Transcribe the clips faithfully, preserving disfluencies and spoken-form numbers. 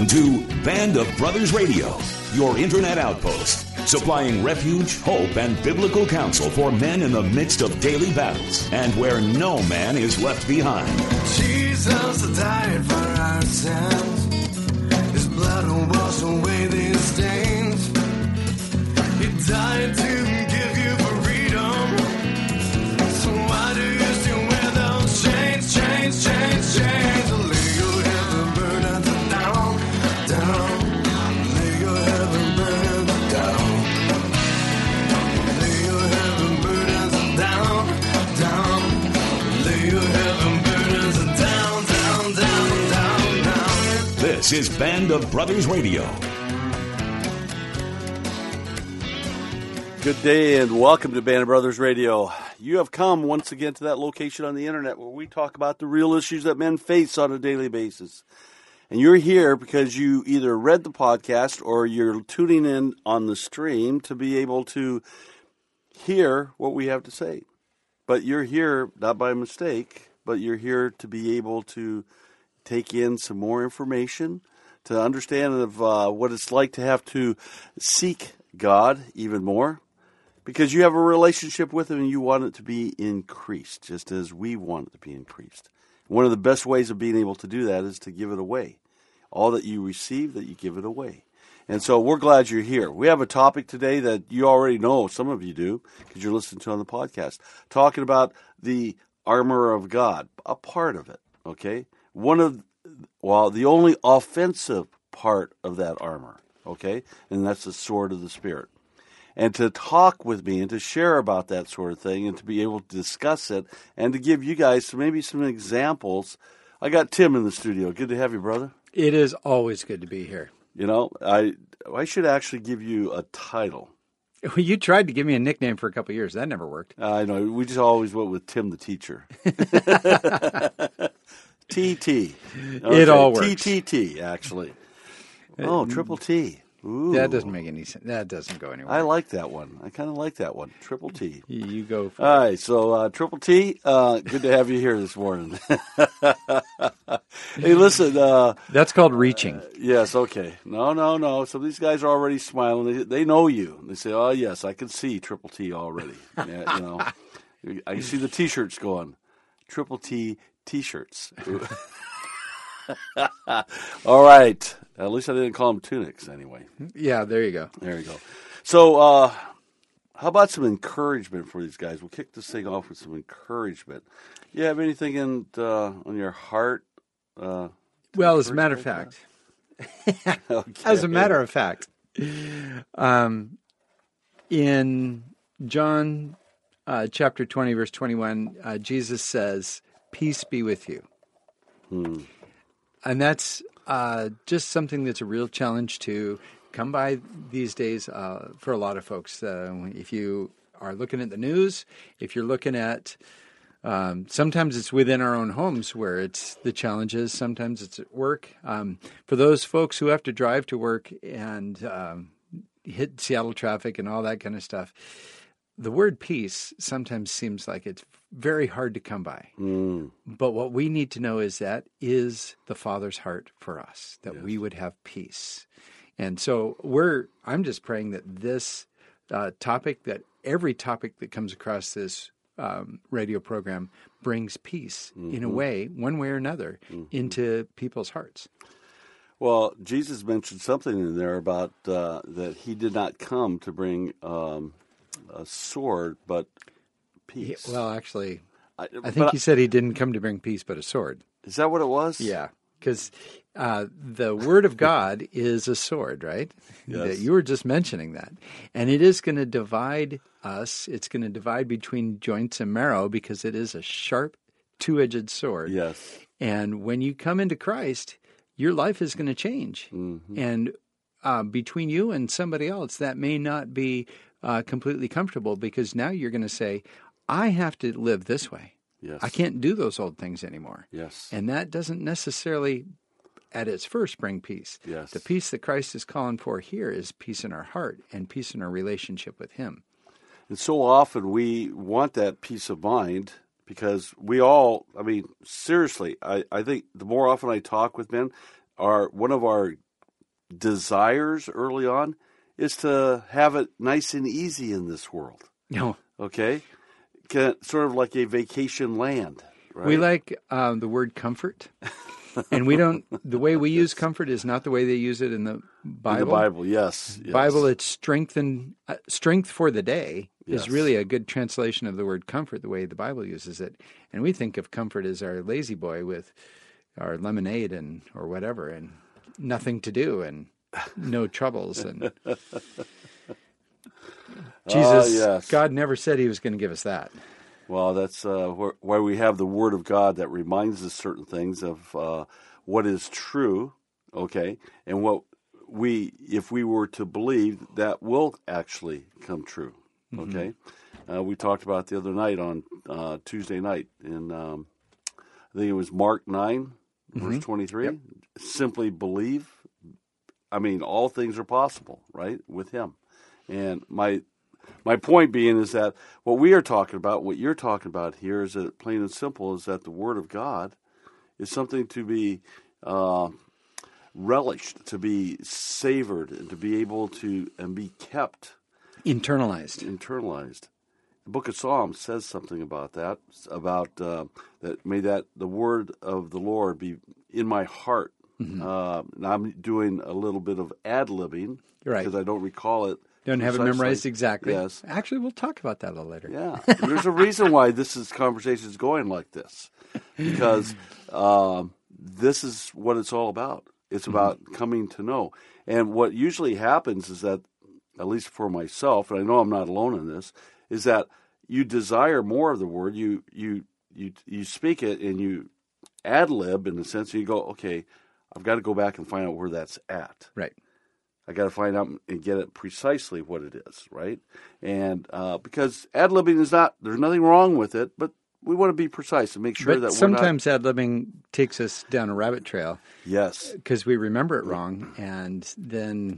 listen to Band of Brothers Radio, your internet outpost, supplying refuge, hope, and biblical counsel for men in the midst of daily battles and where no man is left behind. Jesus died for our sins. His blood will wash away these stains. He died to give you freedom. So why do you still wear those chains, chains, chains, chains? Lay your heavy burdens down, down. Lay your heavy burdens down. Lay your heavy burdens down, down. Lay your heavy burdens down, down, down, down, down. This is Band of Brothers Radio. Good day and welcome to Band of Brothers Radio. You have come once again to that location on the internet where we talk about the real issues that men face on a daily basis. And you're here because you either read the podcast or you're tuning in on the stream to be able to hear what we have to say. But you're here not by mistake, but you're here to be able to take in some more information, to understand of uh, what it's like to have to seek God even more. Because you have a relationship with Him and you want it to be increased, just as we want it to be increased. One of the best ways of being able to do that is to give it away. All that you receive, that you give it away. And so we're glad you're here. We have a topic today that you already know, some of you do, because you're listening to it on the podcast, talking about the armor of God, a part of it, okay? One of, well, the only offensive part of that armor, okay? And that's the sword of the Spirit. And to talk with me and to share about that sort of thing and to be able to discuss it and to give you guys some, maybe some examples. I got Tim in the studio. Good to have you, brother. It is always good to be here. You know, I I should actually give you a title. Well, you tried to give me a nickname for a couple of years. That never worked. Uh, I know. We just always went with Tim the Teacher. T T. Okay. It all works. T T T, actually. Oh, triple T. Ooh. That doesn't make any sense. That doesn't go anywhere. I like that one. I kind of like that one. Triple T. You, you go for All it. right, so uh, Triple T, uh, good to have you here this morning. Hey, listen. Uh, That's called reaching. uh, yes, okay. No, no, no. So these guys are already smiling. They, they know you. They say, oh, yes, I can see Triple T already. Yeah, you know, I can see the T-shirts going. Triple T T-shirts. All right. At least I didn't call them tunics anyway. Yeah, there you go. There you go. So, uh, how about some encouragement for these guys? We'll kick this thing off with some encouragement. You have anything in uh, on your heart? Uh, Well, as a matter of encourage fact, okay. as a matter of fact, um, in John uh, chapter twenty, verse twenty-one, uh, Jesus says, "Peace be with you." Hmm. And that's uh, just something that's a real challenge to come by these days uh, for a lot of folks. Uh, if you are looking at the news, if you're looking at, um, sometimes it's within our own homes where it's the challenges, sometimes it's at work. Um, for those folks who have to drive to work and um, hit Seattle traffic and all that kind of stuff, the word peace sometimes seems like it's very hard to come by. Mm. But what we need to know is that is the Father's heart for us, that Yes. we would have peace. And so we're, I'm just praying that this uh, topic, that every topic that comes across this um, radio program brings peace mm-hmm. in a way, one way or another, mm-hmm. into people's hearts. Well, Jesus mentioned something in there about uh, that he did not come to bring um, a sword, but peace. He, well, actually, I, I think he said he didn't come to bring peace, but a sword. Is that what it was? Yeah, because uh, the Word of God is a sword, right? Yes. You were just mentioning that. And it is going to divide us. It's going to divide between joints and marrow because it is a sharp, two-edged sword. Yes. And when you come into Christ, your life is going to change. Mm-hmm. And uh, between you and somebody else, that may not be uh, completely comfortable because now you're going to say, I have to live this way. Yes. I can't do those old things anymore. Yes. And that doesn't necessarily, at its first, bring peace. Yes. The peace that Christ is calling for here is peace in our heart and peace in our relationship with Him. And so often we want that peace of mind because we all, I mean, seriously, I, I think the more often I talk with men, our one of our desires early on is to have it nice and easy in this world. No. Okay? Can, sort of like a vacation land, right? We like um, the word comfort. And we don't, the way we use comfort is not the way they use it in the Bible. In the Bible, yes. yes. Bible, it's strength, and, uh, strength for the day Yes. is really a good translation of the word comfort, the way the Bible uses it. And we think of comfort as our lazy boy with our lemonade and or whatever, and nothing to do and no troubles. And Jesus, yes. God never said he was going to give us that. Well, that's uh, wh- why we have the Word of God that reminds us certain things of uh, what is true, okay, and what we, if we were to believe, that will actually come true, okay. Mm-hmm. Uh, we talked about the other night on uh, Tuesday night in, um, I think it was Mark nine, mm-hmm. verse twenty-three. Yep. Simply believe. I mean, all things are possible, right, with Him. And my My point being is that what we are talking about, what you're talking about here, is that plain and simple is that the Word of God is something to be uh, relished, to be savored, and to be able to and be kept internalized. Internalized. The Book of Psalms says something about that. About uh, that, may that the word of the Lord be in my heart. Mm-hmm. Uh, and I'm doing a little bit of ad-libbing right. because I don't recall it. Don't have it memorized exactly. Yes. Actually, we'll talk about that a little later. Yeah. There's a reason why this is conversation is going like this, because um, this is what it's all about. It's about mm-hmm. coming to know. And what usually happens is that, at least for myself, and I know I'm not alone in this, is that you desire more of the word. You you you you speak it and you ad lib in the sense you go, okay, I've got to go back and find out where that's at. Right. I got to find out and get it precisely what it is, right? And uh, because ad-libbing is not, there's nothing wrong with it, but we want to be precise and make sure but that we're sometimes not... ad-libbing takes us down a rabbit trail. Yes. Because we remember it wrong, and then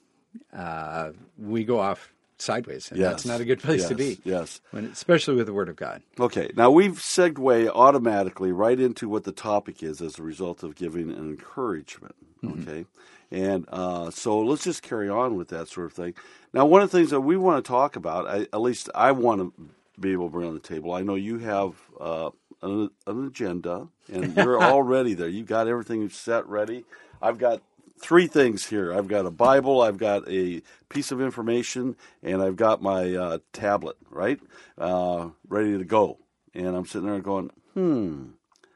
uh, we go off sideways, and yes. that's not a good place yes. to be. Yes. When, especially with the Word of God. Okay, now we've segued automatically right into what the topic is as a result of giving an encouragement, mm-hmm. okay? And uh, so let's just carry on with that sort of thing. Now, one of the things that we want to talk about, I, at least I want to be able to bring on the table, I know you have uh, an, an agenda, and you're already there. You've got everything set ready. I've got three things here. I've got a Bible, I've got a piece of information, and I've got my uh, tablet, right, uh, ready to go. And I'm sitting there going, hmm.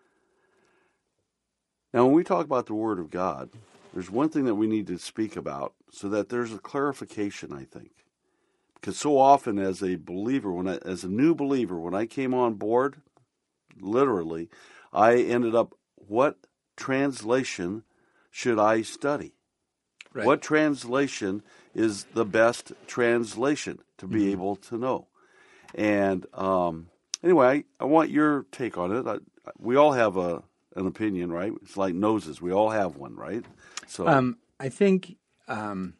Now, when we talk about the Word of God, there's one thing that we need to speak about so that there's a clarification, I think. Because so often as a believer, when I, as a new believer, when I came on board, literally, I ended up, what translation should I study? Right. What translation is the best translation to be mm-hmm. able to know? And um, anyway, I, I want your take on it. I, we all have a an opinion, right? It's like noses. We all have one, right? So um, I think um,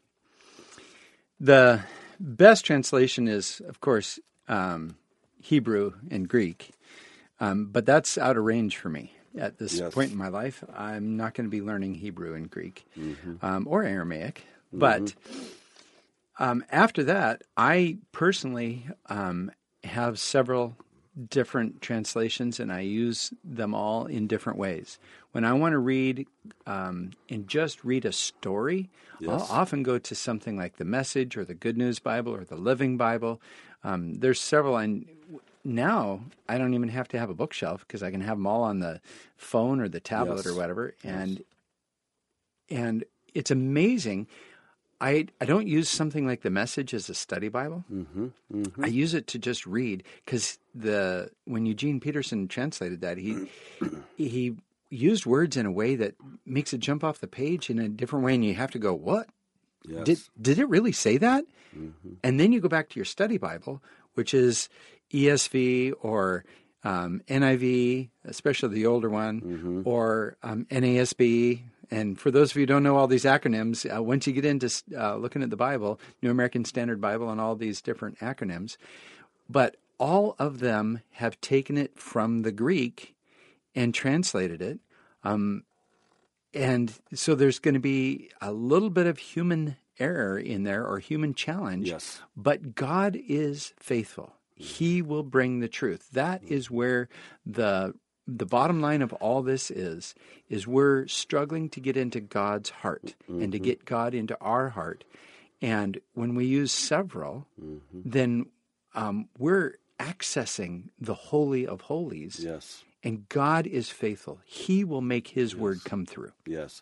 the best translation is, of course, um, Hebrew and Greek, um, but that's out of range for me at this yes. point in my life. I'm not going to be learning Hebrew and Greek mm-hmm. um, or Aramaic, mm-hmm. but um, after that, I personally um, have several different translations, and I use them all in different ways. When I want to read um, and just read a story, yes. I'll often go to something like the Message or the Good News Bible or the Living Bible. Um, there's several, and now I don't even have to have a bookshelf because I can have them all on the phone or the tablet yes. or whatever, and yes. and it's amazing. I, I don't use something like the Message as a study Bible. Mm-hmm, mm-hmm. I use it to just read because the when Eugene Peterson translated that, he he used words in a way that makes it jump off the page in a different way, and you have to go, what? Yes. Did did it really say that? Mm-hmm. And then you go back to your study Bible, which is E S V or um, N I V, especially the older one, mm-hmm. or um, N A S B. And for those of you who don't know all these acronyms, uh, once you get into uh, looking at the Bible, New American Standard Bible and all these different acronyms, but all of them have taken it from the Greek and translated it. Um, and so there's going to be a little bit of human error in there or human challenge. Yes. But God is faithful. He will bring the truth. That is where the the bottom line of all this is, is we're struggling to get into God's heart mm-hmm. and to get God into our heart. And when we use several, mm-hmm. then um, we're accessing the Holy of Holies. Yes. And God is faithful. He will make His yes. word come through. Yes.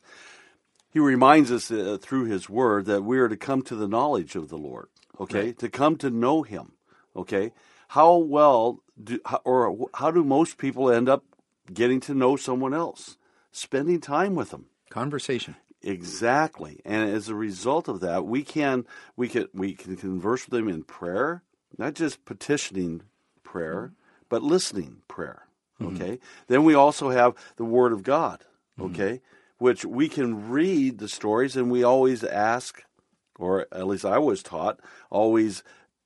He reminds us uh, through His word that we are to come to the knowledge of the Lord, okay? Right. To come to know Him, okay? How well do, or how do most people end up getting to know someone else? Spending time with them. Conversation. Exactly. And as a result of that, we can we can we can converse with them in prayer, not just petitioning prayer, mm-hmm. but listening prayer. Okay? Mm-hmm. Then we also have the Word of God, okay? Mm-hmm. Which we can read the stories, and we always ask, or at least I was taught, always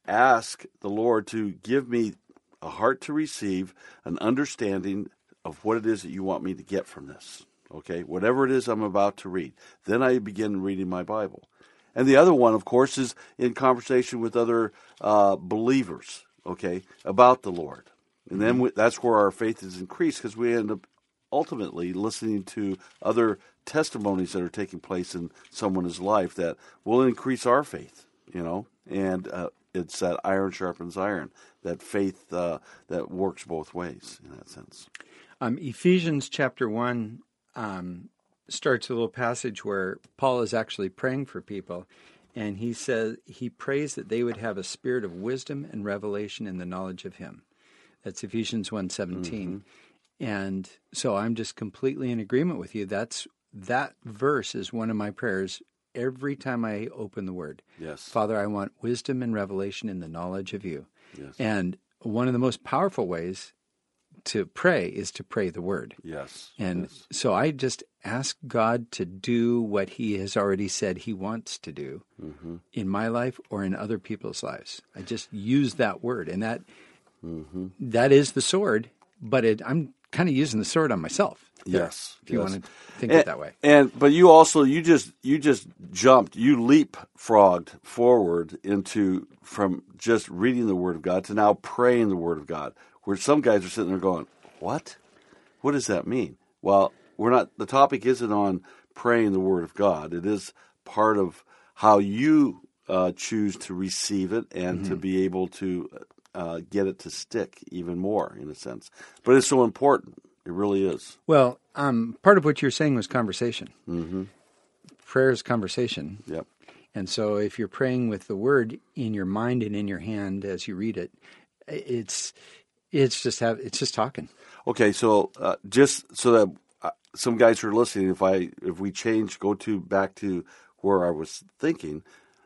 ask the Lord to give me a heart to receive, an understanding of what it is that you want me to get from this. Okay, whatever it is I'm about to read. Then I begin reading my Bible. And the other one, of course, is in conversation with other uh, believers, okay, about the Lord. And then we, that's where our faith is increased, because we end up ultimately listening to other testimonies that are taking place in someone's life that will increase our faith, you know. And uh, it's that iron sharpens iron, that faith uh, that works both ways in that sense. Um, Ephesians chapter one um, starts a little passage where Paul is actually praying for people, and he says he prays that they would have a spirit of wisdom and revelation in the knowledge of Him. That's Ephesians one seventeen. Mm-hmm. And so I'm just completely in agreement with you. That's that verse is one of my prayers every time I open the Word. Yes. Father, I want wisdom and revelation in the knowledge of You. Yes. And one of the most powerful ways to pray is to pray the Word. Yes. And yes. so I just ask God to do what He has already said He wants to do mm-hmm. in my life or in other people's lives. I just use that word, and that mm-hmm. that is the sword, but it, I'm kind of using the sword on myself. Yes. If you yes. want to think and, of it that way. And but you also you just you just jumped, you leapfrogged forward into from just reading the Word of God to now praying the Word of God. Where some guys are sitting there going, "What? What does that mean?" Well, we're not. The topic isn't on praying the Word of God. It is part of how you uh, choose to receive it and mm-hmm. to be able to uh, get it to stick even more, in a sense. But it's so important. It really is. Well, um, part of what you're saying was conversation. Mm-hmm. Prayer is conversation. Yep. And so, if you're praying with the Word in your mind and in your hand as you read it, it's It's just have it's just talking. Okay, so uh, just so that uh, some guys who are listening, if I if we change, go to back to where I was thinking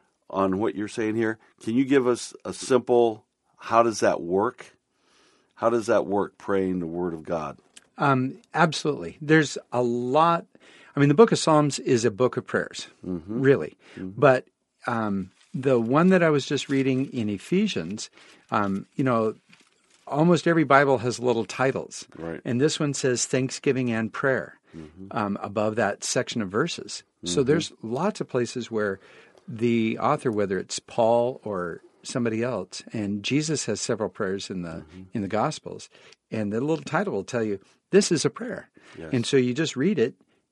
on what you're saying here, can you give us a simple? How does that work? How does that work? Praying the Word of God. Um, absolutely. There's a lot. I mean, the Book of Psalms is a book of prayers, mm-hmm. really. Mm-hmm. But um, the one that I was just reading in Ephesians, um, you know. Almost every Bible has little titles. Right. And this one says Thanksgiving and Prayer mm-hmm. um, above that section of verses. Mm-hmm. So there's lots of places where the author, whether it's Paul or somebody else, and Jesus has several prayers in the mm-hmm. in the Gospels, and the little title will tell you, this is a prayer. Yes. And so you just read it,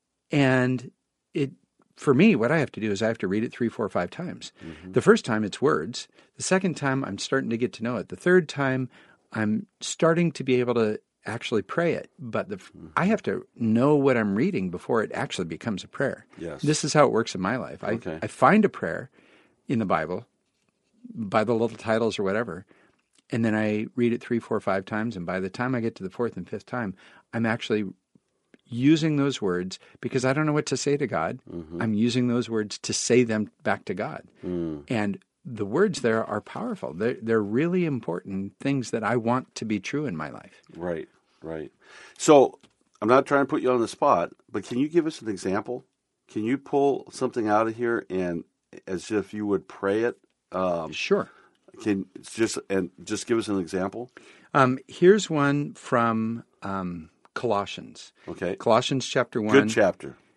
and it for me, what I have to do is I have to read it three, four, five times. Mm-hmm. The first time it's words. The second time I'm starting to get to know it. The third time I'm starting to be able to actually pray it, but the, mm-hmm. I have to know what I'm reading before it actually becomes a prayer. Yes. This is how it works in my life. I, okay. I find a prayer in the Bible by the little titles or whatever, and then I read it three, four, five times, and by the time I get to the fourth and fifth time, I'm actually using those words because I don't know what to say to God. Mm-hmm. I'm using those words to say them back to God. Mm. And the words there are powerful. They're, they're really important things that I want to be true in my life. Right, right. So I'm not trying to put you on the spot, but can you give us an example? Can you pull something out of here and as if you would pray it? Um, sure. Can just and just give us an example? Um, here's one from um, Colossians. Okay. Colossians chapter one. Good chapter.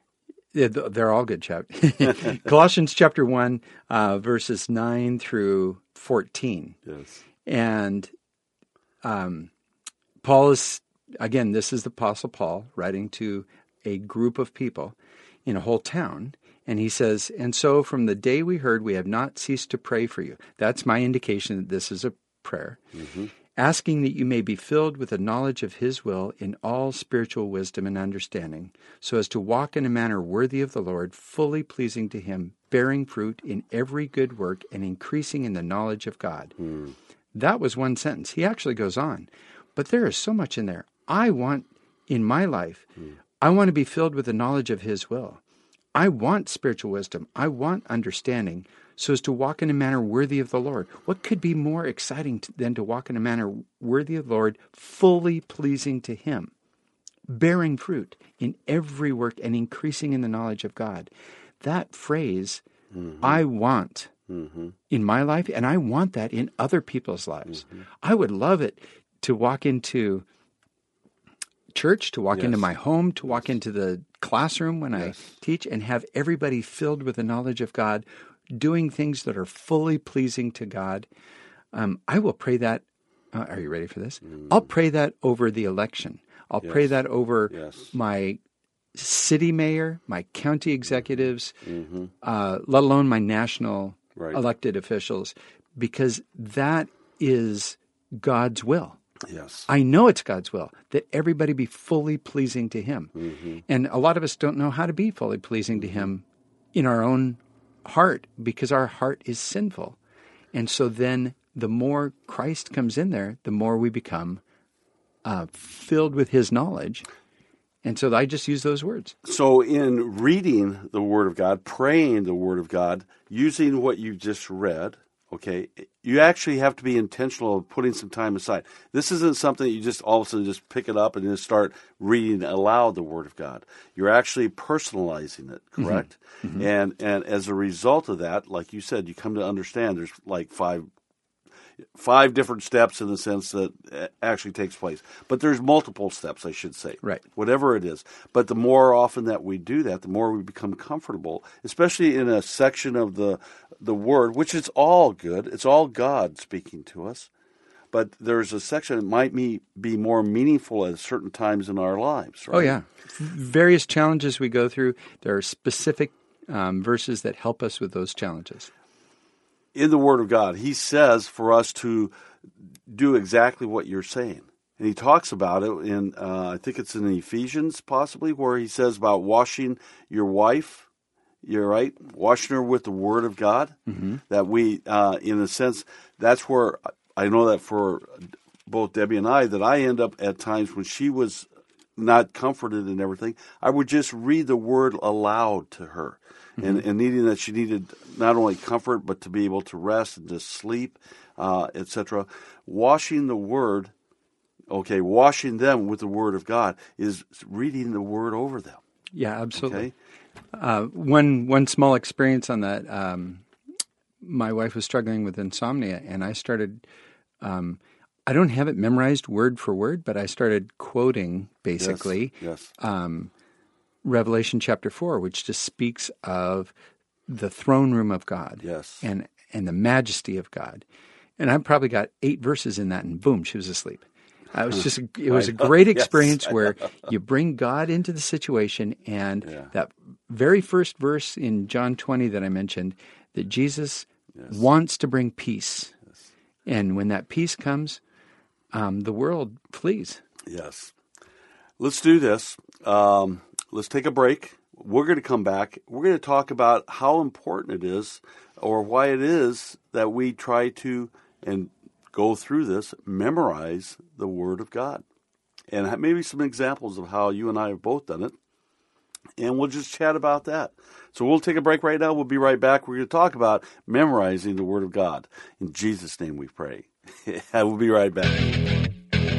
Yeah, they're all good chapters. Colossians chapter one, uh, verses nine through fourteen. Yes. And um, Paul is, again, this is the Apostle Paul writing to a group of people in a whole town. And he says, and so from the day we heard, we have not ceased to pray for you. That's my indication that this is a prayer. Mm-hmm. Asking that you may be filled with the knowledge of his will in all spiritual wisdom and understanding, so as to walk in a manner worthy of the Lord, fully pleasing to him, bearing fruit in every good work and increasing in the knowledge of God. Mm. That was one sentence. He actually goes on. But there is so much in there. I want, in my life, mm. I want to be filled with the knowledge of his will. I want spiritual wisdom. I want understanding, so as to walk in a manner worthy of the Lord. What could be more exciting to, than to walk in a manner worthy of the Lord, fully pleasing to him, bearing fruit in every work and increasing in the knowledge of God? That phrase, mm-hmm. I want mm-hmm. in my life, and I want that in other people's lives. Mm-hmm. I would love it to walk into church, to walk yes. into my home, to walk yes. into the classroom when yes. I teach, and have everybody filled with the knowledge of God, doing things that are fully pleasing to God. Um, I will pray that. Uh, are you ready for this? Mm. I'll pray that over the election. I'll yes. pray that over yes. my city mayor, my county executives, mm-hmm. uh, let alone my national right. elected officials, because that is God's will. Yes. I know it's God's will that everybody be fully pleasing to him. Mm-hmm. And a lot of us don't know how to be fully pleasing to him in our own heart, because our heart is sinful. And so then the more Christ comes in there, the more we become uh, filled with his knowledge. And so I just use those words. So in reading the Word of God, praying the Word of God, using what you just read, okay, you actually have to be intentional of putting some time aside. This isn't something that you just all of a sudden just pick it up and just start reading aloud the Word of God. You're actually personalizing it, correct? Mm-hmm. And and as a result of that, like you said, you come to understand there's like five five different steps in the sense that actually takes place. But there's multiple steps, I should say. Right. Whatever it is. But the more often that we do that, the more we become comfortable, especially in a section of the the Word, which is all good. It's all God speaking to us. But there's a section that might be, be more meaningful at certain times in our lives, right? Oh, yeah. Various challenges we go through, there are specific um, verses that help us with those challenges. In the Word of God, he says for us to do exactly what you're saying. And he talks about it in, uh, I think it's in Ephesians possibly, where he says about washing your wife, you're right, washing her with the Word of God. Mm-hmm. That we, uh, in a sense, that's where I know that for both Debbie and I, that I end up at times when she was not comforted and everything, I would just read the Word aloud to her. Mm-hmm. And, and needing that she needed not only comfort, but to be able to rest and to sleep, uh, et cetera. Washing the Word, okay, washing them with the Word of God is reading the Word over them. Yeah, absolutely. Okay? Uh, one one small experience on that, um, my wife was struggling with insomnia, and I started, um, I don't have it memorized word for word, but I started quoting, basically, yes, yes. Um, Revelation chapter four, which just speaks of the throne room of God, yes, and and the majesty of God. And I probably got eight verses in that, and boom, she was asleep. Uh, it was just a, it was a great experience yes, where you bring God into the situation, and yeah. that very first verse in John twenty that I mentioned, that Jesus yes. wants to bring peace, yes. and when that peace comes, um, the world flees. Yes. Let's do this. Um, let's take a break. We're going to come back. We're going to talk about how important it is, or why it is that we try to and go through this, memorize the Word of God. And maybe some examples of how you and I have both done it. And we'll just chat about that. So we'll take a break right now. We'll be right back. We're going to talk about memorizing the Word of God. In Jesus' name we pray. We'll be right back.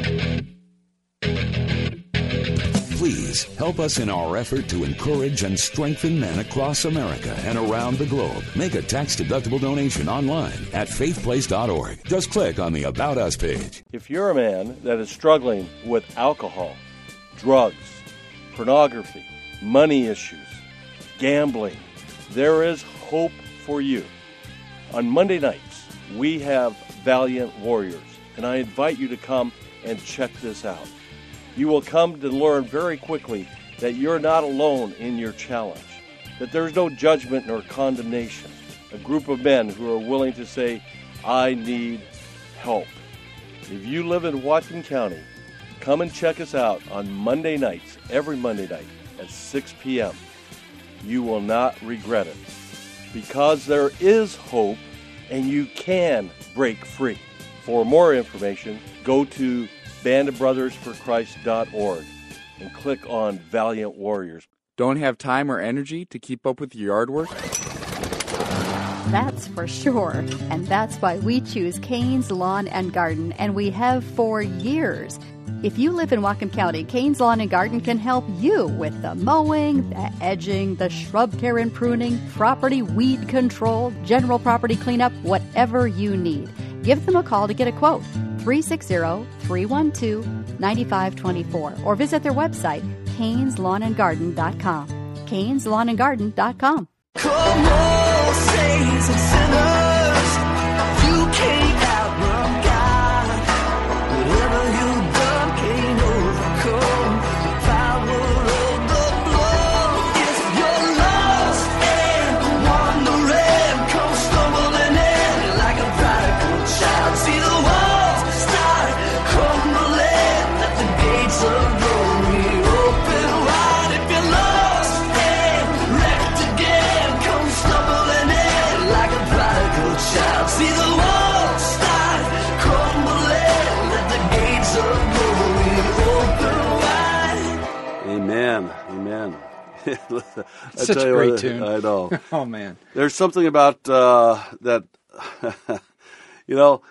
Please help us in our effort to encourage and strengthen men across America and around the globe. Make a tax-deductible donation online at faith place dot org. Just click on the About Us page. If you're a man that is struggling with alcohol, drugs, pornography, money issues, gambling. There is hope for you. On Monday nights, we have Valiant Warriors, and I invite you to come and check this out. You will come to learn very quickly that you're not alone in your challenge, that there's no judgment nor condemnation. A group of men who are willing to say, I need help. If you live in Whatcom County, come and check us out on Monday nights, every Monday night at six p.m. You will not regret it, because there is hope and you can break free. For more information, go to band of brothers for christ dot org and click on Valiant Warriors. Don't have time or energy to keep up with your yard work? That's for sure. And that's why we choose Kane's Lawn and Garden, and we have for years. If you live in Whatcom County, Kane's Lawn and Garden can help you with the mowing, the edging, the shrub care and pruning, property weed control, general property cleanup, whatever you need. Give them a call to get a quote, three six zero, three one two, nine five two four, or visit their website, canes lawn and garden dot com. canes lawn and garden dot com. Come on, saints and sinners, you can't outrun God. Whatever you've done can't overcome the power of the blood. If you're lost and wandering, come stumbling in like a prodigal child. See the walls start crumbling at the gates of glory open wide. If you're lost and wrecked again, come stumbling in like a prodigal child. See the walls start crumbling at the gates of glory open wide. Amen. Amen. I Such tell a you great what, tune. I know. Oh, man. There's something about uh, that, you know.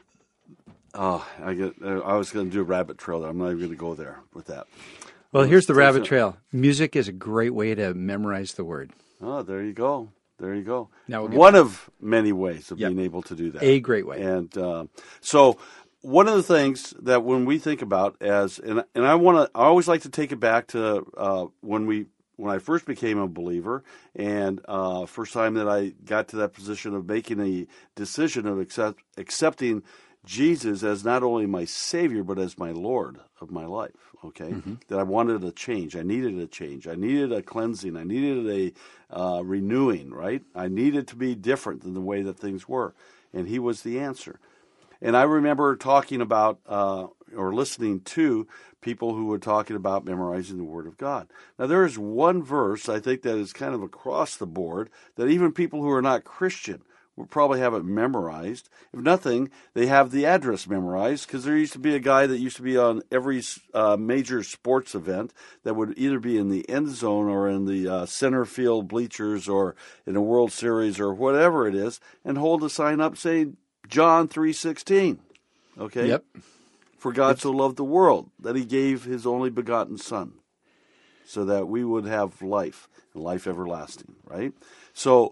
Oh, I get. I was going to do a rabbit trail there. I'm not even going to go there with that. Well, here's the There's rabbit a- trail. Music is a great way to memorize the word. Oh, there you go. There you go. Now we'll get One of many ways of Yep. being able to do that. A great way. And uh, so, one of the things that when we think about as, and and I want to, I always like to take it back to uh, when we, when I first became a believer, and uh, first time that I got to that position of making a decision of accept, accepting Jesus as not only my Savior but as my Lord of my life. Okay, that I wanted a change. I needed a change. I needed a cleansing. I needed a uh, renewing. Right? I needed to be different than the way that things were, and He was the answer. And I remember talking about uh, or listening to people who were talking about memorizing the Word of God. Now, there is one verse I think that is kind of across the board that even people who are not Christian will probably have it memorized. If nothing, they have the address memorized, because there used to be a guy that used to be on every uh, major sports event that would either be in the end zone or in the uh, center field bleachers or in a World Series or whatever it is, and hold a sign up saying John three sixteen. Okay? Yep. For God so loved the world that He gave His only begotten Son, so that we would have life, and life everlasting, right? So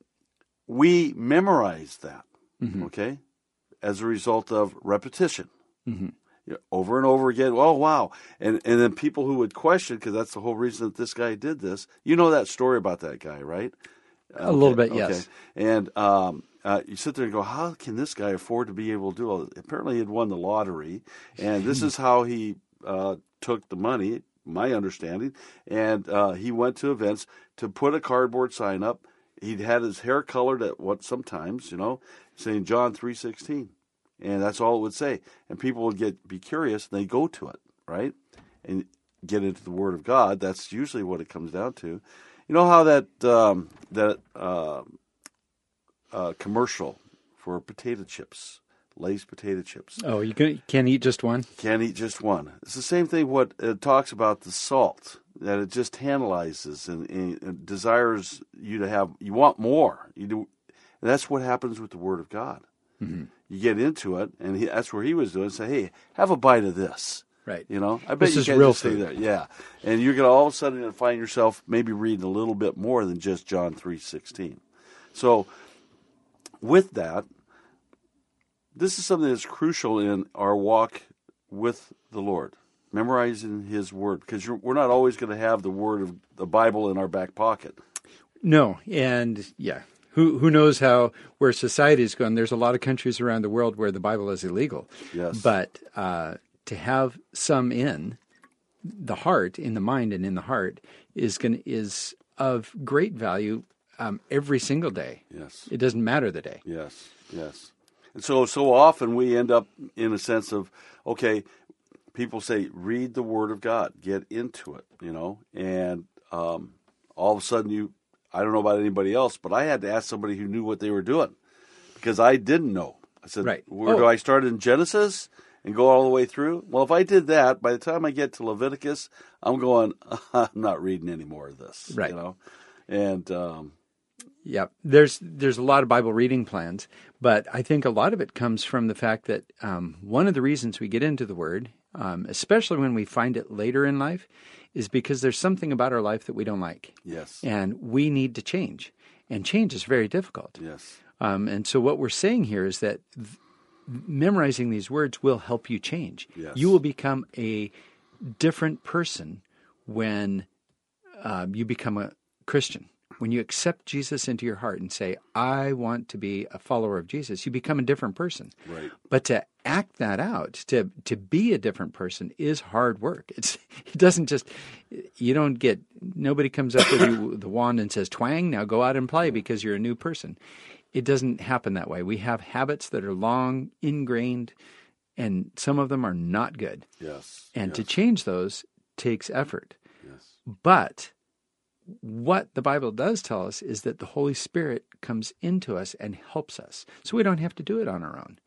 we memorize that, okay, as a result of repetition. You know, over and over again. Oh, wow. And and then people who would question, because that's the whole reason that this guy did this. You know that story about that guy, right? A little bit, yes. And um, uh, you sit there and go, how can this guy afford to be able to do all this? Apparently he had won the lottery, and this is how he uh, took the money, my understanding, and uh, he went to events to put a cardboard sign up. He'd had his hair colored at what sometimes, you know, saying John three sixteen. And that's all it would say. And people would get be curious, and they go to it, right? And get into the Word of God. That's usually what it comes down to. You know how that um, that uh, uh, commercial for potato chips, Lay's potato chips. Oh, you can, can't eat just one? Can't eat just one. It's the same thing what it talks about the salt, that it just tantalizes and, and desires you to have, you want more. You do. And that's what happens with the Word of God. Mm-hmm. You get into it, and he, that's where he was doing. Say, hey, have a bite of this. Right. You know, I bet This you is can't real just stay food. there. Yeah, and you're going to all of a sudden find yourself maybe reading a little bit more than just John three sixteen. So, with that, this is something that's crucial in our walk with the Lord, memorizing His Word, because you're, we're not always going to have the Word of the Bible in our back pocket. No, and yeah, who who knows how where society is going? There's a lot of countries around the world where the Bible is illegal. Yes. But uh, to have some in the heart, in the mind, and in the heart is going is of great value um, every single day. Yes. It doesn't matter the day. Yes. Yes. And so so often we end up in a sense of, okay, people say, read the Word of God, get into it, you know, and um, all of a sudden you, I don't know about anybody else, but I had to ask somebody who knew what they were doing because I didn't know. I said, Right. where Oh. do I start in Genesis and go all the way through? Well, if I did that, by the time I get to Leviticus, I'm going, I'm not reading any more of this, Right. you know, and um, Yeah, there's there's a lot of Bible reading plans, but I think a lot of it comes from the fact that um, one of the reasons we get into the Word, um, especially when we find it later in life, is because there's something about our life that we don't like, yes, and we need to change, and change is very difficult. yes, Um, and so what we're saying here is that th- memorizing these words will help you change. Yes. You will become a different person when uh, you become a Christian. When you accept Jesus into your heart and say, I want to be a follower of Jesus, you become a different person. right, But to act that out, to to be a different person is hard work. It's it doesn't just you don't get nobody comes up with you the wand and says, twang, now go out and play because you're a new person. It doesn't happen that way. We have habits that are long ingrained, and some of them are not good. yes, And yes, to change those takes effort. yes, But what the Bible does tell us is that the Holy Spirit comes into us and helps us. So we don't have to do it on our own.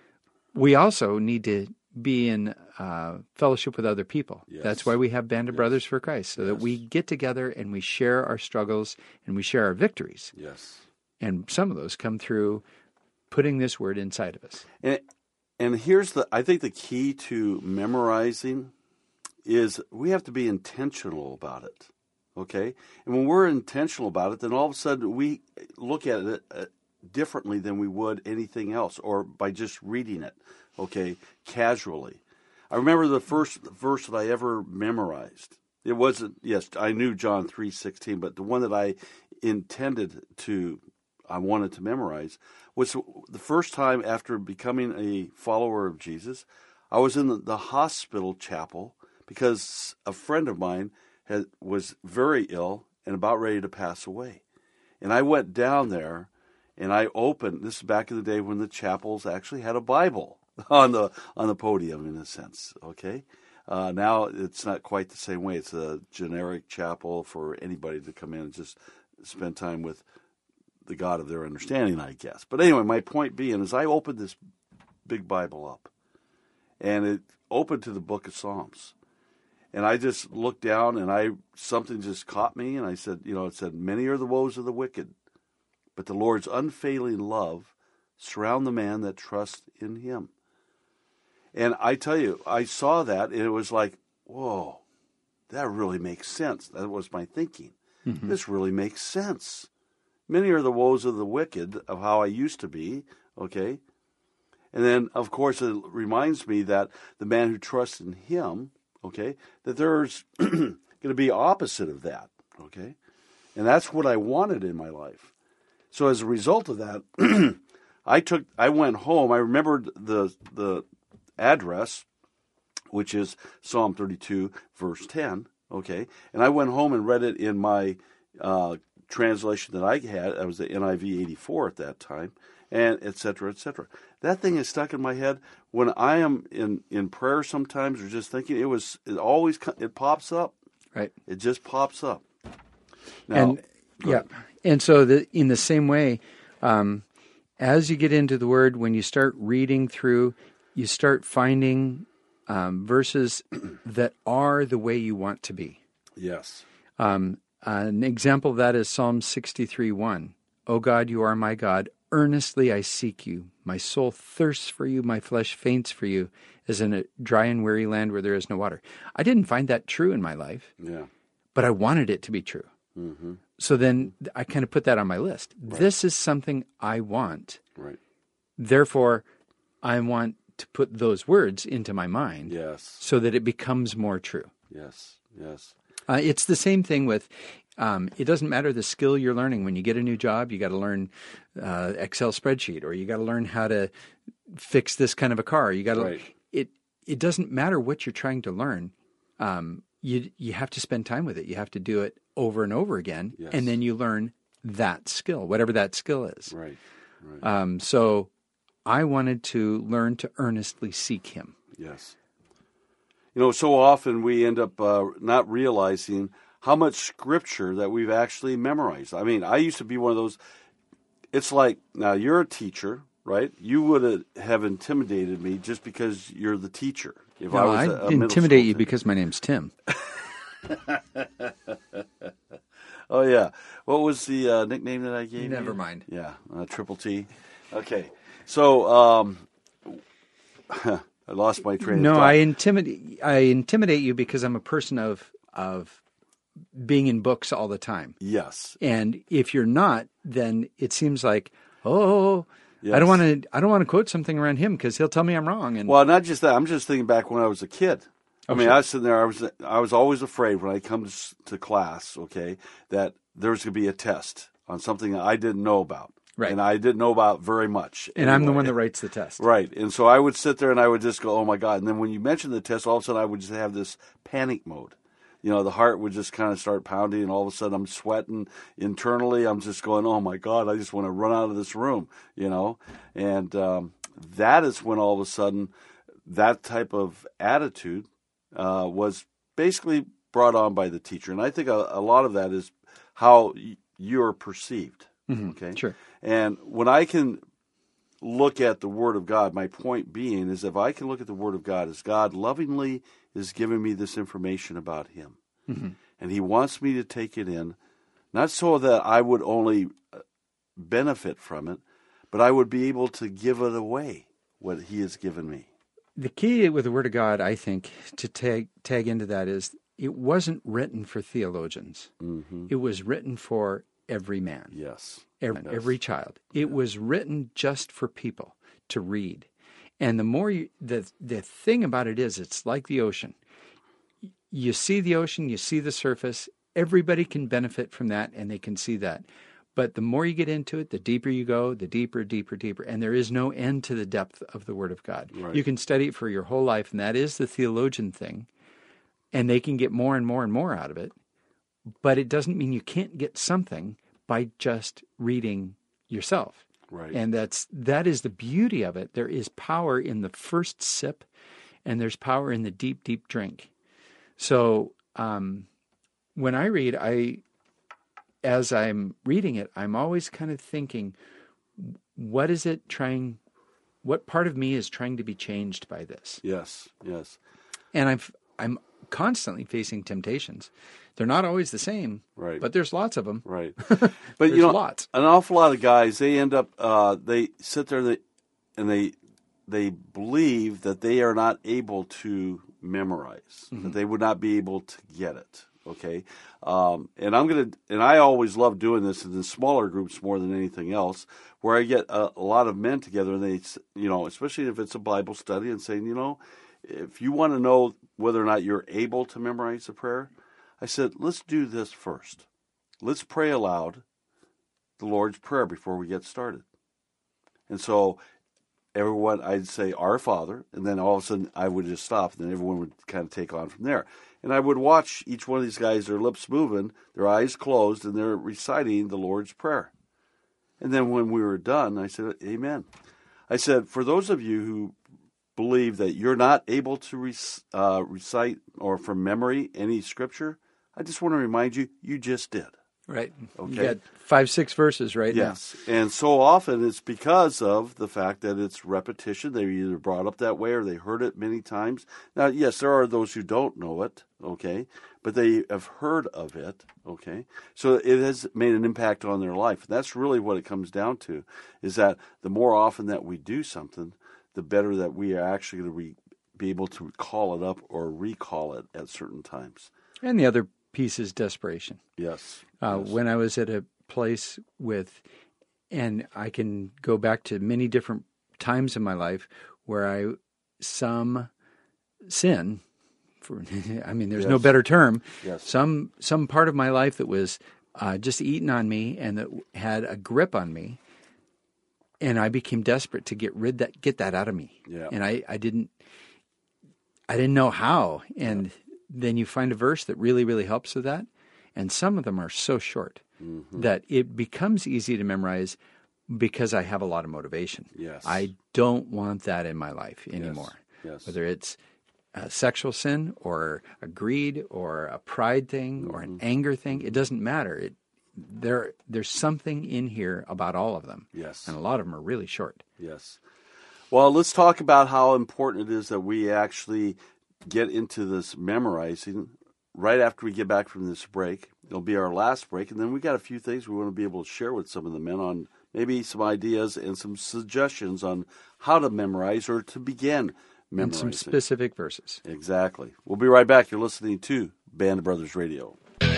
We also need to be in uh, fellowship with other people. Yes. That's why we have Band of Yes. Brothers for Christ, so that Yes. we get together and we share our struggles and we share our victories. yes. And some of those come through putting this word inside of us. And and here's the I think the key to memorizing is we have to be intentional about it. Okay? And when we're intentional about it, then all of a sudden we look at it uh, differently than we would anything else or by just reading it, okay, casually. I remember the first verse that I ever memorized. It wasn't, yes, I knew John three sixteen, but the one that I intended to I wanted to memorize was the first time after becoming a follower of Jesus. I was in the, the hospital chapel because a friend of mine had, was very ill and about ready to pass away. And I went down there and I opened, this is back in the day when the chapels actually had a Bible on the on the podium in a sense, okay? Uh, now it's not quite the same way. It's a generic chapel for anybody to come in and just spend time with the God of their understanding, I guess. But anyway, my point being is I opened this big Bible up, and it opened to the book of Psalms. And I just looked down, and I something just caught me, and I said, you know, it said, many are the woes of the wicked, but the Lord's unfailing love surround the man that trusts in him. And I tell you, I saw that, and it was like, whoa, that really makes sense. That was my thinking. Mm-hmm. This really makes sense. Many are the woes of the wicked, of how I used to be, okay? And then, of course, it reminds me that the man who trusts in him, okay, that there's going to be opposite of that, okay? And that's what I wanted in my life. So as a result of that, I took, I went home. I remembered the the address, which is Psalm thirty-two, verse ten, okay? And I went home and read it in my uh translation that I had. I was the N I V eighty-four at that time, and et cetera, et cetera. That thing is stuck in my head. When I am in, in prayer sometimes or just thinking, it was, it always, it pops up. Right. It just pops up. Now, And yeah, and so the, in the same way, um, as you get into the Word, when you start reading through, you start finding um, verses that are the way you want to be. yes, Um, uh, an example of that is Psalm sixty-three one. O God, you are my God. Earnestly I seek you. My soul thirsts for you. My flesh faints for you, as in a dry and weary land where there is no water. I didn't find that true in my life, yeah, but I wanted it to be true. mm-hmm. So then I kind of put that on my list. Right. This is something I want. Right. Therefore, I want to put those words into my mind, Yes, so that it becomes more true. yes, yes, Uh, it's the same thing with Um, it doesn't matter the skill you're learning. When you get a new job, you got to learn uh, Excel spreadsheet, or you got to learn how to fix this kind of a car. You got to. Right. It it doesn't matter what you're trying to learn. Um, you you have to spend time with it. You have to do it over and over again, Yes. and then you learn that skill, whatever that skill is. Right. Right. Um, so I wanted to learn to earnestly seek Him. Yes. You know, so often we end up uh, not realizing how much scripture that we've actually memorized. I mean, I used to be one of those. It's like, now you're a teacher, right? You would have intimidated me just because you're the teacher. If No, I was I a, a middle intimidate school you kid. because my name's Tim. Oh, yeah. What was the uh, nickname that I gave you? Never mind. Yeah, uh, Triple T. Okay. So, um, I lost my train No, of thought. I intimidate. I intimidate you because I'm a person of of being in books all the time. Yes. And if you're not, then it seems like, oh, Yes. I don't want to. I don't want to quote something around him because he'll tell me I'm wrong. And Well, not just that. I'm just thinking back when I was a kid. I Oh, mean, sure. I was sitting there. I was I was always afraid when I come to, s- to class, okay, that there was going to be a test on something that I didn't know about, Right. and I didn't know about very much. and I'm the anyway. one that writes the test. Right, and so I would sit there and I would just go, "Oh my God!" And then when you mentioned the test, all of a sudden I would just have this panic mode. You know, the heart would just kind of start pounding, and all of a sudden I'm sweating internally. I'm just going, "Oh my God!" I just want to run out of this room. You know, and um, that is when all of a sudden that type of attitude uh, was basically brought on by the teacher, and I think a, a lot of that is how y- you're perceived. Okay, Sure. and when I can look at the Word of God, my point being is if I can look at the Word of God as God lovingly is giving me this information about Him, and He wants me to take it in, not so that I would only benefit from it, but I would be able to give it away, what He has given me. The key with the Word of God, I think, to tag tag into that is it wasn't written for theologians. Mm-hmm. It was written for every man. Yes. every, Yes. every child. It was written just for people to read. And the more you, the the thing about it is, it's like the ocean. You see the ocean, you see the surface. Everybody can benefit from that, and they can see that. But the more you get into it, the deeper you go, the deeper, deeper, deeper. And there is no end to the depth of the Word of God. Right. You can study it for your whole life, and that is the theologian thing. And they can get more and more and more out of it. But it doesn't mean you can't get something by just reading yourself. Right. And that's that is the beauty of it. There is power in the first sip, and there's power in the deep, deep drink. So um, when I read, I as I'm reading it, I'm always kind of thinking, what is it trying? What part of me is trying to be changed by this? Yes. Yes. And I'm I'm constantly facing temptations. They're not always the same, Right. but there's lots of them. Right. But There's you know, lots. an awful lot of guys, they end up, uh, they sit there and they, and they, they believe that they are not able to memorize, that they would not be able to get it. Okay. Um, and I'm going to, and I always love doing this in the smaller groups more than anything else, where I get a, a lot of men together and they, s- you know, especially if it's a Bible study and saying, you know, if you want to know whether or not you're able to memorize the prayer, I said, let's do this first. Let's pray aloud the Lord's Prayer before we get started. And so everyone, I'd say, Our Father, and then all of a sudden I would just stop, and then everyone would kind of take on from there. And I would watch each one of these guys, their lips moving, their eyes closed, and they're reciting the Lord's Prayer. And then when we were done, I said, Amen. I said, for those of you who believe that you're not able to rec- uh, recite or from memory any scripture, I just want to remind you, you just did. Right. Okay. You got five, six verses right Yes. And so often it's because of the fact that it's repetition. They either brought up that way or they heard it many times. Now, yes, there are those who don't know it, okay, but they have heard of it, okay. So it has made an impact on their life. And that's really what it comes down to, is that the more often that we do something, the better that we are actually going to re- be able to call it up or recall it at certain times. now. And the other piece is desperation. Yes. Uh, yes. When I was at a place with, and I can go back to many different times in my life where I, some sin For, I mean, there's no Yes. better term. Yes. Some some part of my life that was uh, just eating on me and that had a grip on me, and I became desperate to get rid that get that out of me. Yeah. And I, I didn't I didn't know how. And yeah. then you find a verse that really really helps with that, and some of them are so short mm-hmm. that it becomes easy to memorize because I have a lot of motivation. Yes. I don't want that in my life anymore. Yes. Yes. Whether it's a sexual sin or a greed or a pride thing or an anger thing, it doesn't matter. It, there, there's something in here about all of them. Yes. And a lot of them are really short. Yes. Well, let's talk about how important it is that we actually get into this memorizing right after we get back from this break. It'll be our last break, and then we got a few things we want to be able to share with some of the men on maybe some ideas and some suggestions on how to memorize or to begin and some specific verses. Exactly. We'll be right back. You're listening to Band of Brothers Radio.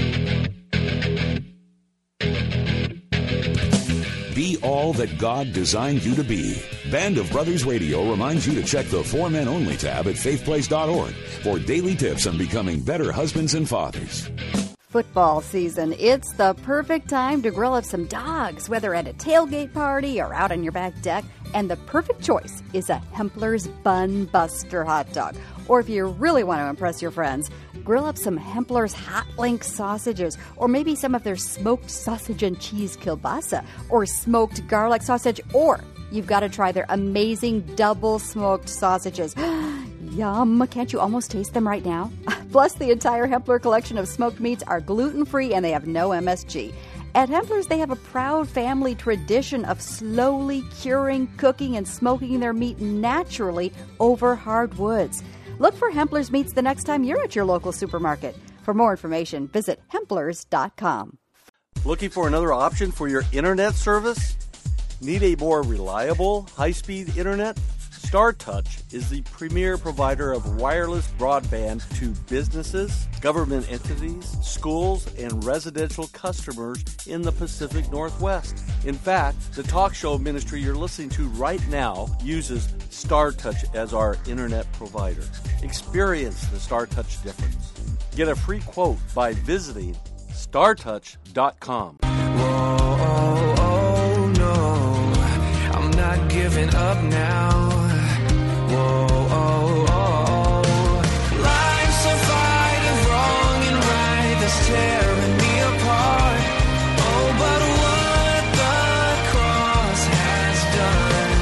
Be all that God designed you to be. Band of Brothers Radio reminds you to check the For Men Only tab at faith place dot org for daily tips on becoming better husbands and fathers. Football season. It's the perfect time to grill up some dogs, whether at a tailgate party or out on your back deck. And the perfect choice is a Hempler's Bun Buster hot dog. Or if you really want to impress your friends, grill up some Hempler's Hot Link sausages, or maybe some of their smoked sausage and cheese kielbasa, or smoked garlic sausage, or you've got to try their amazing double smoked sausages. Yum! Can't you almost taste them right now? Plus, the entire Hempler collection of smoked meats are gluten-free and they have no M S G. At Hempler's, they have a proud family tradition of slowly curing, cooking, and smoking their meat naturally over hardwoods. Look for Hempler's meats the next time you're at your local supermarket. For more information, visit hemplers dot com. Looking for another option for your internet service? Need a more reliable, high-speed internet? StarTouch is the premier provider of wireless broadband to businesses, government entities, schools, and residential customers in the Pacific Northwest. In fact, the talk show ministry you're listening to right now uses StarTouch as our internet provider. Experience the StarTouch difference. Get a free quote by visiting star touch dot com. Whoa, oh, oh, no, I'm not giving up now. Whoa, oh, oh, oh. Life's a fight of wrong and right that's tearing me apart. Oh, but what the cross has done.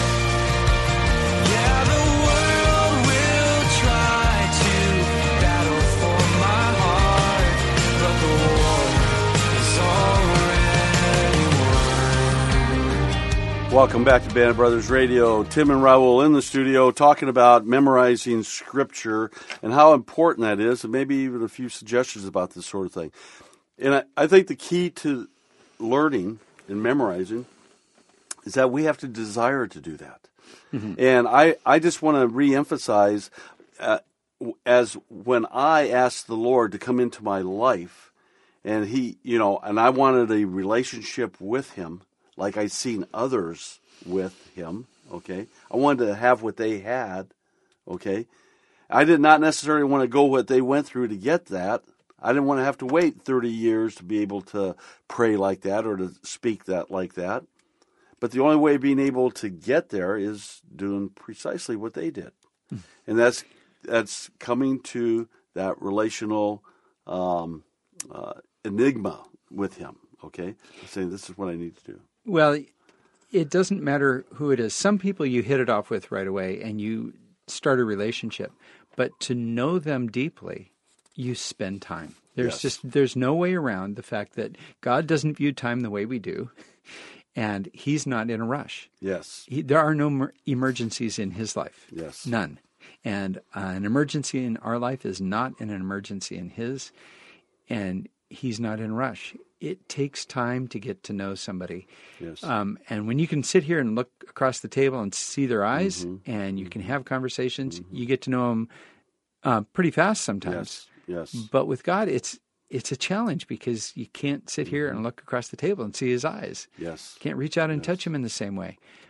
Yeah, the world will try to battle for my heart, but the war is already won. Welcome back to Band of Brothers Radio. Tim and Raul in the studio talking about memorizing Scripture and how important that is, and maybe even a few suggestions about this sort of thing. And I, I think the key to learning and memorizing is that we have to desire to do that. Mm-hmm. And I, I just want to reemphasize, uh, as when I asked the Lord to come into my life, and He, you know, and I wanted a relationship with Him, like I'd seen others with Him, okay? I wanted to have what they had, okay? I did not necessarily want to go what they went through to get that. I didn't want to have to wait thirty years to be able to pray like that or to speak that like that. But the only way of being able to get there is doing precisely what they did. Hmm. And that's that's coming to that relational um, uh, enigma with Him, okay? Saying, this is what I need to do. Well, it doesn't matter who it is. Some people you hit it off with right away and you start a relationship. But to know them deeply, you spend time. There's Yes. just there's no way around the fact that God doesn't view time the way we do, and He's not in a rush. Yes. He, there are no mer- emergencies in His life. Yes. None. And uh, an emergency in our life is not an emergency in His, and He's not in a rush. It takes time to get to know somebody. Yes. Um, and when you can sit here and look across the table and see their eyes, Mm-hmm. and you can have conversations, mm-hmm. you get to know them uh, pretty fast sometimes. Yes. Yes. But with God, it's it's a challenge because you can't sit here and look across the table and see His eyes. Yes. You can't reach out and Yes. touch Him in the same way.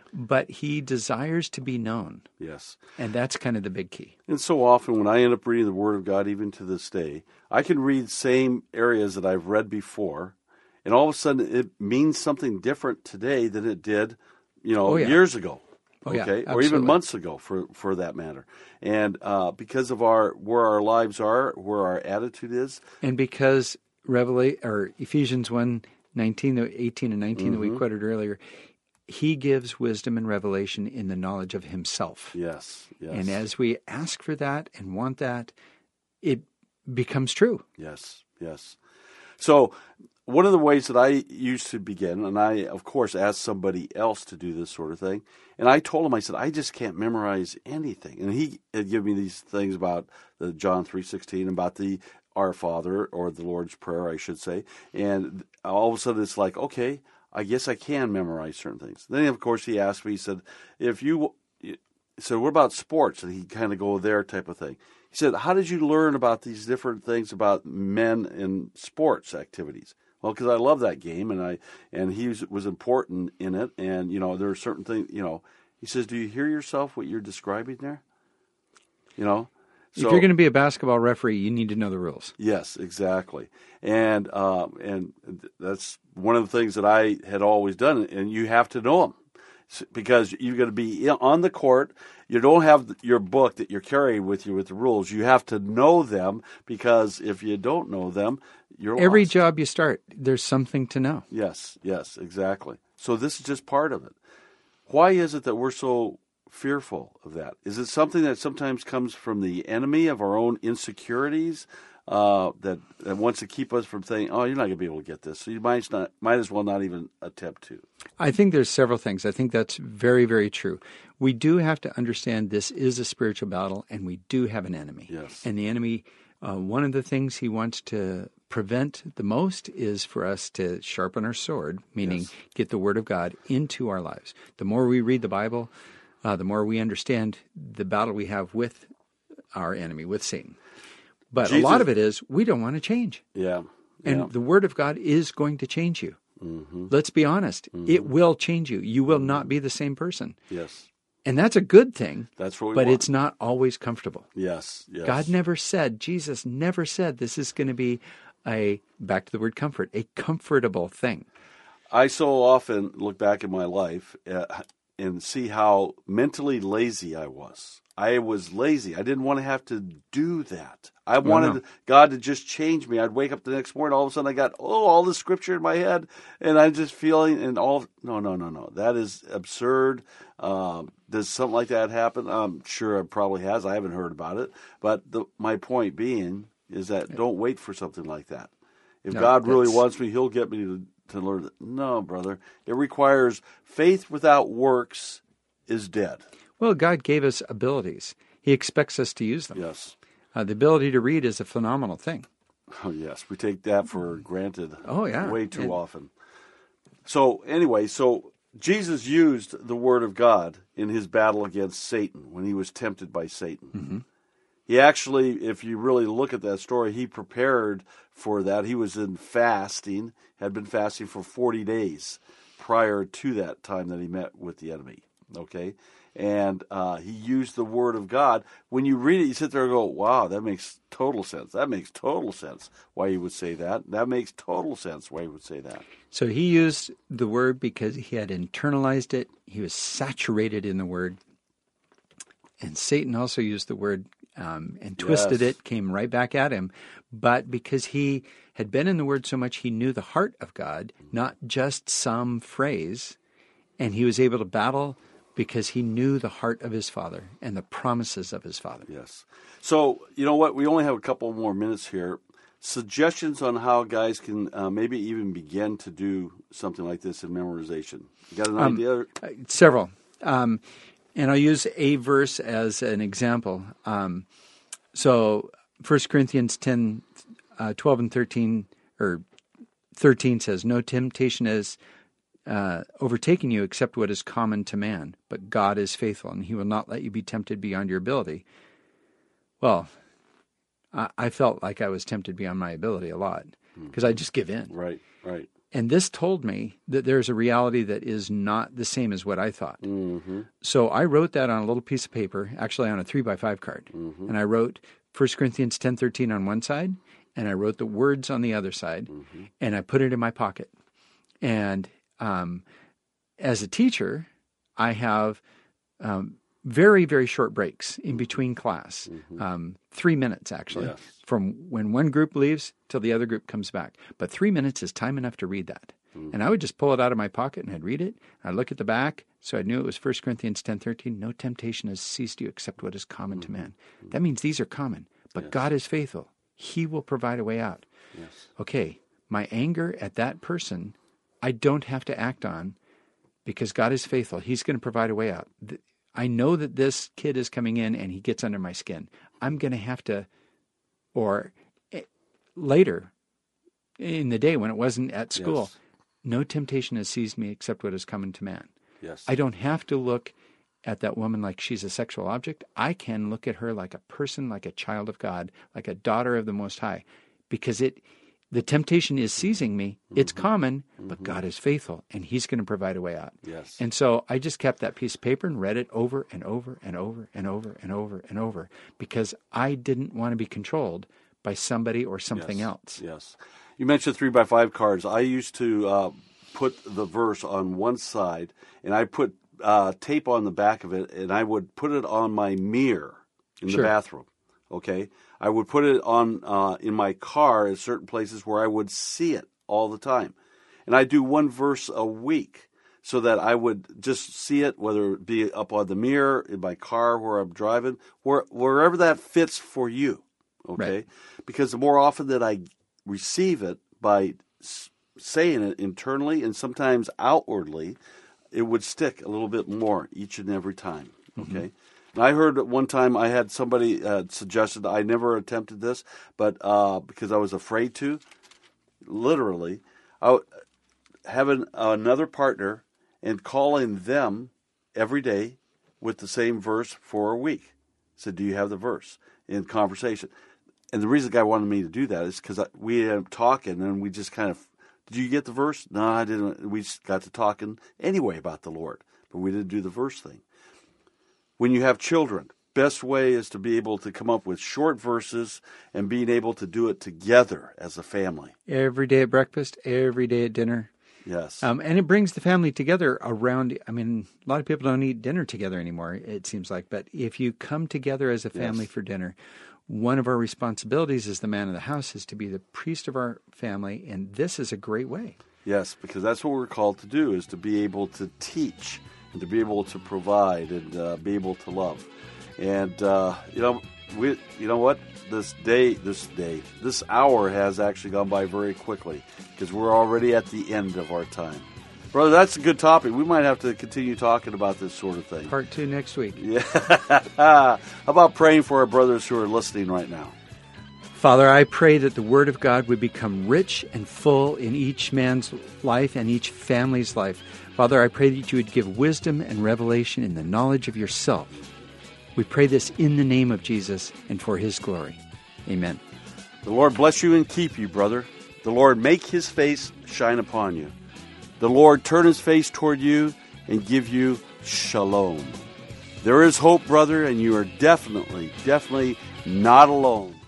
but he desires to be known. Yes. And that's kind of the big key. And so often when I end up reading the Word of God, even to this day, I can read same areas that I've read before, and all of a sudden it means something different today than it did, you know, Oh, yeah. years ago. Oh, yeah, Okay, or even absolutely. months ago, for, for that matter, and uh, because of our where our lives are, where our attitude is, And because Revelation or Ephesians one nineteen, eighteen, and nineteen Mm-hmm. that we quoted earlier, he gives wisdom and revelation in the knowledge of himself. yes, yes, And as we ask for that and want that, it becomes true. yes, yes. So one of the ways that I used to begin, and I, of course, asked somebody else to do this sort of thing, and I told him, I said, I just can't memorize anything. And he had given me these things about the John three sixteen, about the Our Father, or the Lord's Prayer, I should say. And all of a sudden it's like, okay, I guess I can memorize certain things. Then, of course, he asked me, he said, if you, he said, what about sports? And he'd kind of go there type of thing. He said, how did you learn about these different things about men in sports activities? Well, because I love that game, and I and he was, was important in it, and you know there are certain things. You know, he says, "Do you hear yourself? What you're describing there?" You know, if you're going to be a basketball referee, you need to know the rules. Yes, exactly, and um, and that's one of the things that I had always done, and you have to know them because you're going to be on the court. You don't have your book that you're carrying with you with the rules. You have to know them, because if you don't know them, you're Every lost. job you start, there's something to know. Yes, yes, exactly. So this is just part of it. Why is it that we're so fearful of that? Is it something that sometimes comes from the enemy of our own insecurities uh, that, that wants to keep us from saying, oh, you're not going to be able to get this, so you might, not, might as well not even attempt to? I think there's several things. I think that's very, very true. We do have to understand this is a spiritual battle, and we do have an enemy. Yes. And the enemy, uh, one of the things he wants to prevent the most is for us to sharpen our sword, meaning Yes. get the Word of God into our lives. The more we read the Bible, uh, the more we understand the battle we have with our enemy, with Satan. But Jesus- a lot of it is we don't want to change. Yeah. And yeah. the Word of God is going to change you. Mm-hmm. Let's be honest. It will change you. You will not be the same person. Yes. And that's a good thing, That's what we but want. it's not always comfortable. Yes, yes. God never said, Jesus never said this is going to be a, back to the word comfort, a comfortable thing. I so often look back at my life uh, and see how mentally lazy I was. I was lazy. I didn't want to have to do that. I wanted no. God to just change me. I'd wake up the next morning, all of a sudden I got, oh, all this scripture in my head, and I'm just feeling, and all, no, no, no, no. That is absurd. Um, does something like that happen? I'm sure it probably has. I haven't heard about it. But the, my point being is that don't wait for something like that. If No, God really that's- wants me, He'll get me to, to learn that. No, brother. It requires faith without works is dead. Well, God gave us abilities. He expects us to use them. Yes. Uh, the ability to read is a phenomenal thing. Oh, yes. We take that for granted Oh, yeah. way too And- often. So, anyway, so Jesus used the Word of God in his battle against Satan when he was tempted by Satan. Mm-hmm. He actually, if you really look at that story, he prepared for that. He was in fasting, had been fasting for forty days prior to that time that he met with the enemy. Okay? And uh, he used the Word of God. When you read it, you sit there and go, wow, that makes total sense. That makes total sense why he would say that. That makes total sense why he would say that. So he used the word because he had internalized it. He was saturated in the word. And Satan also used the word um, and twisted Yes. it, came right back at him. But because he had been in the word so much, he knew the heart of God, not just some phrase. And he was able to battle because he knew the heart of his Father and the promises of his Father. Yes. So, you know what? We only have a couple more minutes here. Suggestions on how guys can uh, maybe even begin to do something like this in memorization. You got an Um, idea? Uh, Several. Um, and I'll use a verse as an example. Um, so First Corinthians ten, uh, twelve and thirteen, or thirteen says, no temptation has uh, overtaken you except what is common to man, but God is faithful, and he will not let you be tempted beyond your ability. Well, I, I felt like I was tempted beyond my ability a lot because I just give in. Right, right. And this told me that there's a reality that is not the same as what I thought. Mm-hmm. So I wrote that on a little piece of paper, actually on a three by five card. Mm-hmm. And I wrote First Corinthians ten thirteen on one side, and I wrote the words on the other side, Mm-hmm. and I put it in my pocket. And um, as a teacher, I have um, very, very short breaks in between class, Mm-hmm. um, three minutes actually, Yes. from when one group leaves till the other group comes back. But three minutes is time enough to read that. Mm-hmm. And I would just pull it out of my pocket and I'd read it. I'd look at the back, so I knew it was First Corinthians ten thirteen. No temptation has seized you except what is common Mm-hmm. to man. That means these are common, but Yes. God is faithful. He will provide a way out. Yes. Okay, my anger at that person, I don't have to act on because God is faithful. He's going to provide a way out. Th- I know that this kid is coming in and he gets under my skin. I'm going to have to, or eh, later in the day when it wasn't at school, Yes. no temptation has seized me except what is common to man. Yes. I don't have to look at that woman like she's a sexual object. I can look at her like a person, like a child of God, like a daughter of the Most High, because it, the temptation is seizing me. It's common, but God is faithful, and He's going to provide a way out. Yes. And so I just kept that piece of paper and read it over and over and over and over and over and over because I didn't want to be controlled by somebody or something Yes. else. Yes. You mentioned three by five cards. I used to uh, put the verse on one side, and I put uh, tape on the back of it, and I would put it on my mirror in Sure. the bathroom. Okay, I would put it on uh, in my car at certain places where I would see it all the time, and I do one verse a week so that I would just see it, whether it be up on the mirror in my car where I'm driving, where wherever that fits for you. Okay, Right. because the more often that I receive it by s- saying it internally and sometimes outwardly, it would stick a little bit more each and every time. Okay. Mm-hmm. And I heard at one time I had somebody uh, suggested, I never attempted this, but uh, because I was afraid to, literally, I w- having another partner and calling them every day with the same verse for a week. Said, do you have the verse in conversation? And the reason the guy wanted me to do that is because we ended up talking and we just kind of, did you get the verse? No, I didn't. We just got to talking anyway about the Lord, but we didn't do the verse thing. When you have children, best way is to be able to come up with short verses and being able to do it together as a family. Every day at breakfast, every day at dinner. Yes. Um, and it brings the family together around, I mean, a lot of people don't eat dinner together anymore, it seems like. But if you come together as a family Yes. for dinner, one of our responsibilities as the man of the house is to be the priest of our family, and this is a great way. Yes, because that's what we're called to do, is to be able to teach and to be able to provide and uh, be able to love. And, uh, you know, we, you know what? This day, this day, this hour has actually gone by very quickly because we're already at the end of our time. Brother, that's a good topic. We might have to continue talking about this sort of thing. Part two next week. Yeah. How about praying for our brothers who are listening right now? Father, I pray that the Word of God would become rich and full in each man's life and each family's life. Father, I pray that you would give wisdom and revelation in the knowledge of yourself. We pray this in the name of Jesus and for His glory. Amen. The Lord bless you and keep you, brother. The Lord make His face shine upon you. The Lord turn His face toward you and give you shalom. There is hope, brother, and you are definitely, definitely not alone.